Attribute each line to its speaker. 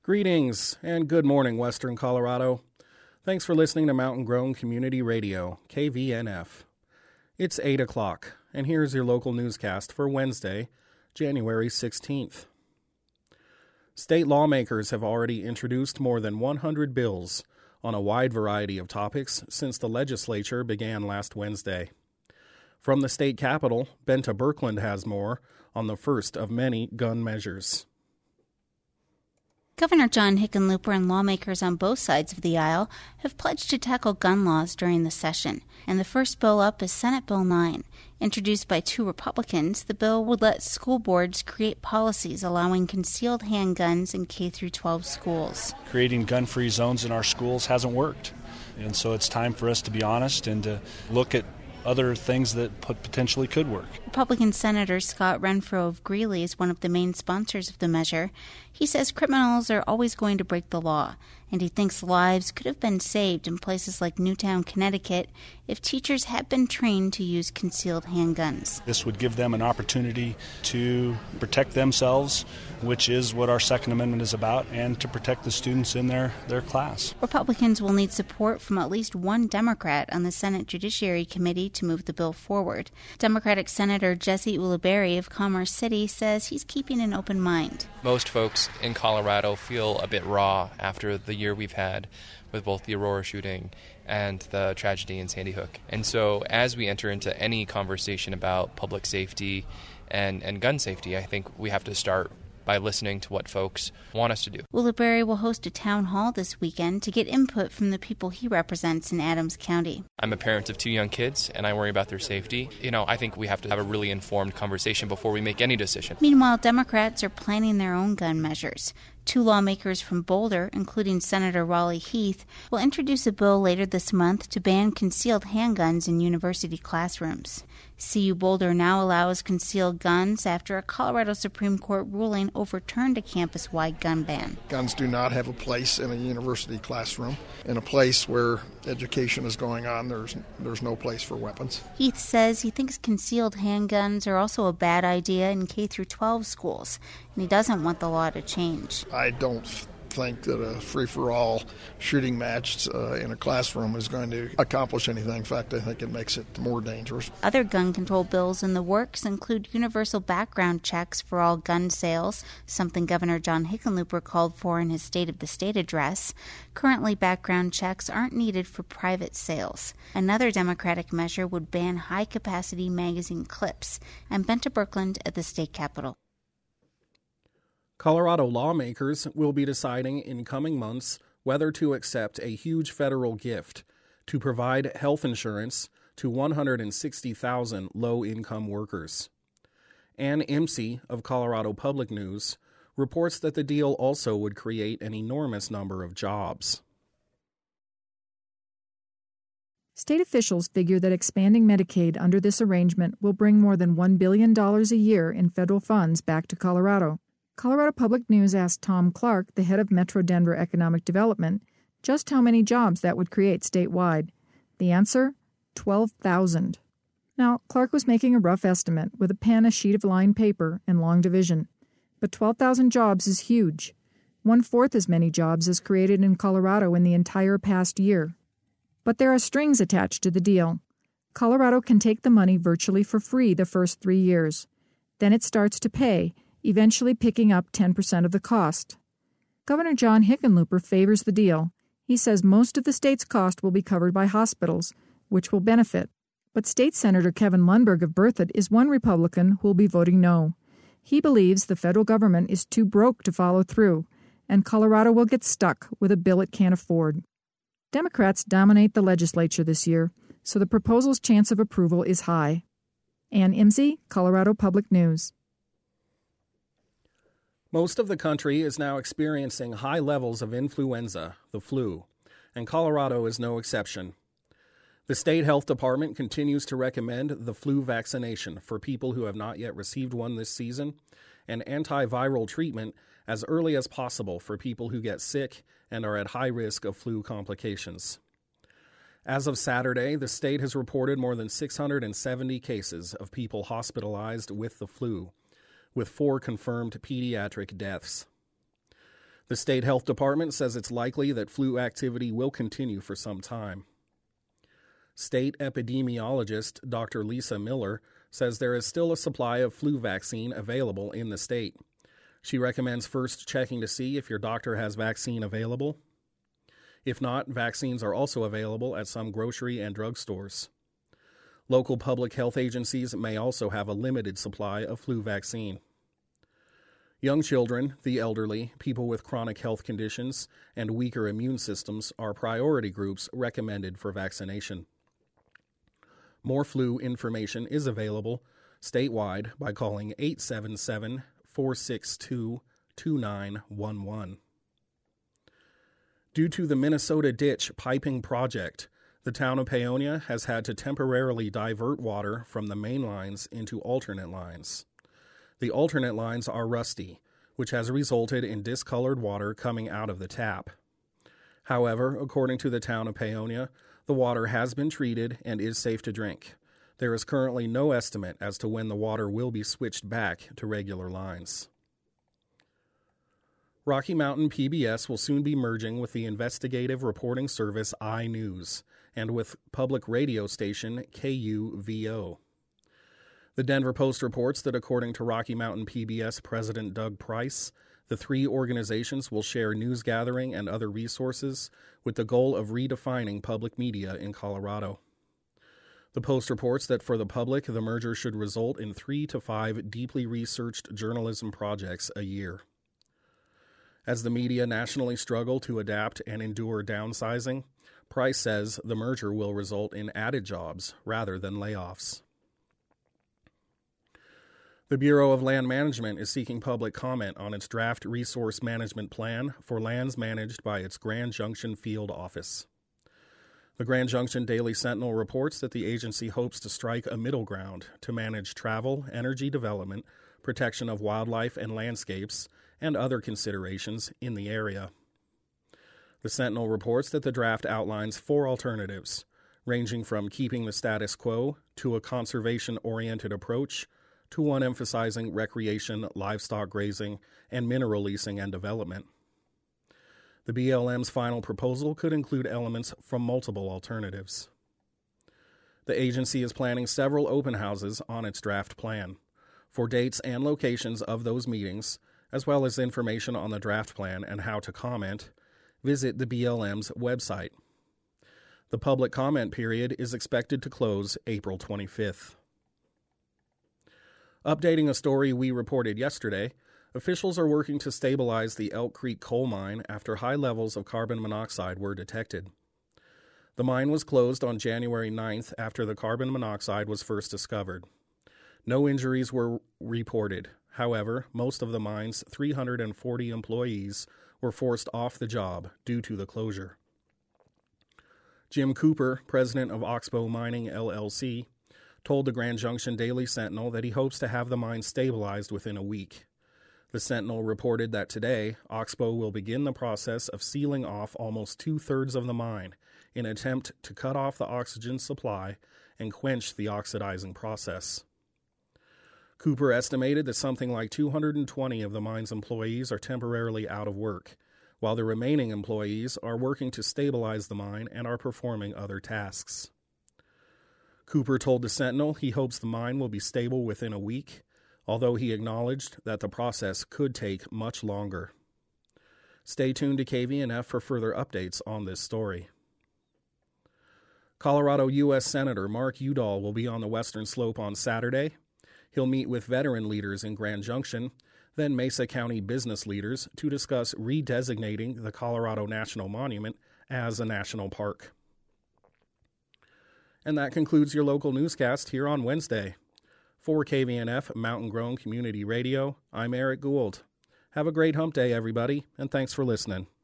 Speaker 1: Greetings and good morning, Western Colorado. Thanks for listening to Mountain Grown Community Radio, KVNF. It's 8 o'clock, and here's your local newscast for Wednesday, January 16th. State lawmakers have already introduced more than 100 bills on a wide variety of topics since the legislature began last Wednesday. From the state capitol, Benta Birkeland has more on the first of many gun measures.
Speaker 2: Governor John Hickenlooper and lawmakers on both sides of the aisle have pledged to tackle gun laws during the session, and the first bill up is Senate Bill 9. Introduced by two Republicans, the bill would let school boards create policies allowing concealed handguns in K-12 schools.
Speaker 3: Creating gun-free zones in our schools hasn't worked, and so it's time for us to be honest and to look at other things that potentially could work.
Speaker 2: Republican Senator Scott Renfro of Greeley is one of the main sponsors of the measure. He says criminals are always going to break the law, and he thinks lives could have been saved in places like Newtown, Connecticut, if teachers had been trained to use concealed handguns.
Speaker 3: This would give them an opportunity to protect themselves, which is what our Second Amendment is about, and to protect the students in their class.
Speaker 2: Republicans will need support from at least one Democrat on the Senate Judiciary Committee to move the bill forward. Democratic Senator Jesse Ulibarri of Commerce City says he's keeping an open mind.
Speaker 4: Most folks in Colorado feel a bit raw after the year we've had with both the Aurora shooting and the tragedy in Sandy Hook. And so as we enter into any conversation about public safety and gun safety, I think we have to start by listening to what folks want us to do.
Speaker 2: Ulibarri will host a town hall this weekend to get input from the people he represents in Adams County.
Speaker 4: I'm a parent of two young kids, and I worry about their safety. I think we have to have a really informed conversation before we make any decision.
Speaker 2: Meanwhile, Democrats are planning their own gun measures. Two lawmakers from Boulder, including Senator Raleigh Heath, will introduce a bill later this month to ban concealed handguns in university classrooms. CU Boulder now allows concealed guns after a Colorado Supreme Court ruling overturned a campus-wide gun ban.
Speaker 5: Guns do not have a place in a university classroom. In a place where education is going on, there's no place for weapons.
Speaker 2: Heath says he thinks concealed handguns are also a bad idea in K-12 schools, and he doesn't want the law to change.
Speaker 5: I don't think that a free-for-all shooting match in a classroom is going to accomplish anything. In fact, I think it makes it more dangerous.
Speaker 2: Other gun control bills in the works include universal background checks for all gun sales, something Governor John Hickenlooper called for in his State of the State address. Currently, background checks aren't needed for private sales. Another Democratic measure would ban high-capacity magazine clips. And Benta Birkeland at the state capitol.
Speaker 1: Colorado lawmakers will be deciding in coming months whether to accept a huge federal gift to provide health insurance to 160,000 low-income workers. Ann Imsey of Colorado Public News reports that the deal also would create an enormous number of jobs.
Speaker 6: State officials figure that expanding Medicaid under this arrangement will bring more than $1 billion a year in federal funds back to Colorado. Colorado Public News asked Tom Clark, the head of Metro Denver Economic Development, just how many jobs that would create statewide. The answer? 12,000. Now, Clark was making a rough estimate with a pen, a sheet of lined paper, and long division. But 12,000 jobs is huge. 1/4 as many jobs as created in Colorado in the entire past year. But there are strings attached to the deal. Colorado can take the money virtually for free the first 3 years. Then it starts to pay, eventually picking up 10% of the cost. Governor John Hickenlooper favors the deal. He says most of the state's cost will be covered by hospitals, which will benefit. But State Senator Kevin Lundberg of Berthoud is one Republican who will be voting no. He believes the federal government is too broke to follow through, and Colorado will get stuck with a bill it can't afford. Democrats dominate the legislature this year, so the proposal's chance of approval is high. Ann Imsey, Colorado Public News.
Speaker 1: Most of the country is now experiencing high levels of influenza, the flu, and Colorado is no exception. The state health department continues to recommend the flu vaccination for people who have not yet received one this season, and antiviral treatment as early as possible for people who get sick and are at high risk of flu complications. As of Saturday, the state has reported more than 670 cases of people hospitalized with the flu, with 4 confirmed pediatric deaths. The state health department says it's likely that flu activity will continue for some time. State epidemiologist Dr. Lisa Miller says there is still a supply of flu vaccine available in the state. She recommends first checking to see if your doctor has vaccine available. If not, vaccines are also available at some grocery and drug stores. Local public health agencies may also have a limited supply of flu vaccine. Young children, the elderly, people with chronic health conditions, and weaker immune systems are priority groups recommended for vaccination. More flu information is available statewide by calling 877-462-2911. Due to the Minnesota Ditch Piping Project, the town of Paonia has had to temporarily divert water from the main lines into alternate lines. The alternate lines are rusty, which has resulted in discolored water coming out of the tap. However, according to the town of Paonia, the water has been treated and is safe to drink. There is currently no estimate as to when the water will be switched back to regular lines. Rocky Mountain PBS will soon be merging with the investigative reporting service iNews and with public radio station KUVO. The Denver Post reports that according to Rocky Mountain PBS President Doug Price, the three organizations will share news gathering and other resources with the goal of redefining public media in Colorado. The Post reports that for the public, the merger should result in 3 to 5 deeply researched journalism projects a year. As the media nationally struggle to adapt and endure downsizing, Price says the merger will result in added jobs rather than layoffs. The Bureau of Land Management is seeking public comment on its draft resource management plan for lands managed by its Grand Junction field office. The Grand Junction Daily Sentinel reports that the agency hopes to strike a middle ground to manage travel, energy development, protection of wildlife and landscapes, and other considerations in the area. The Sentinel reports that the draft outlines 4 alternatives, ranging from keeping the status quo to a conservation-oriented approach to one emphasizing recreation, livestock grazing, and mineral leasing and development. The BLM's final proposal could include elements from multiple alternatives. The agency is planning several open houses on its draft plan. For dates and locations of those meetings, as well as information on the draft plan and how to comment, visit the BLM's website. The public comment period is expected to close April 25th. Updating a story we reported yesterday, officials are working to stabilize the Elk Creek coal mine after high levels of carbon monoxide were detected. The mine was closed on January 9th after the carbon monoxide was first discovered. No injuries were reported. However, most of the mine's 340 employees were forced off the job due to the closure. Jim Cooper, president of Oxbow Mining, LLC, told the Grand Junction Daily Sentinel that he hopes to have the mine stabilized within a week. The Sentinel reported that today, Oxbow will begin the process of sealing off almost 2/3 of the mine in an attempt to cut off the oxygen supply and quench the oxidizing process. Cooper estimated that something like 220 of the mine's employees are temporarily out of work, while the remaining employees are working to stabilize the mine and are performing other tasks. Cooper told the Sentinel he hopes the mine will be stable within a week, although he acknowledged that the process could take much longer. Stay tuned to KVNF for further updates on this story. Colorado U.S. Senator Mark Udall will be on the Western Slope on Saturday. He'll meet with veteran leaders in Grand Junction, then Mesa County business leaders to discuss redesignating the Colorado National Monument as a national park. And that concludes your local newscast here on Wednesday. For KVNF Mountain Grown Community Radio, I'm Eric Gould. Have a great hump day, everybody, and thanks for listening.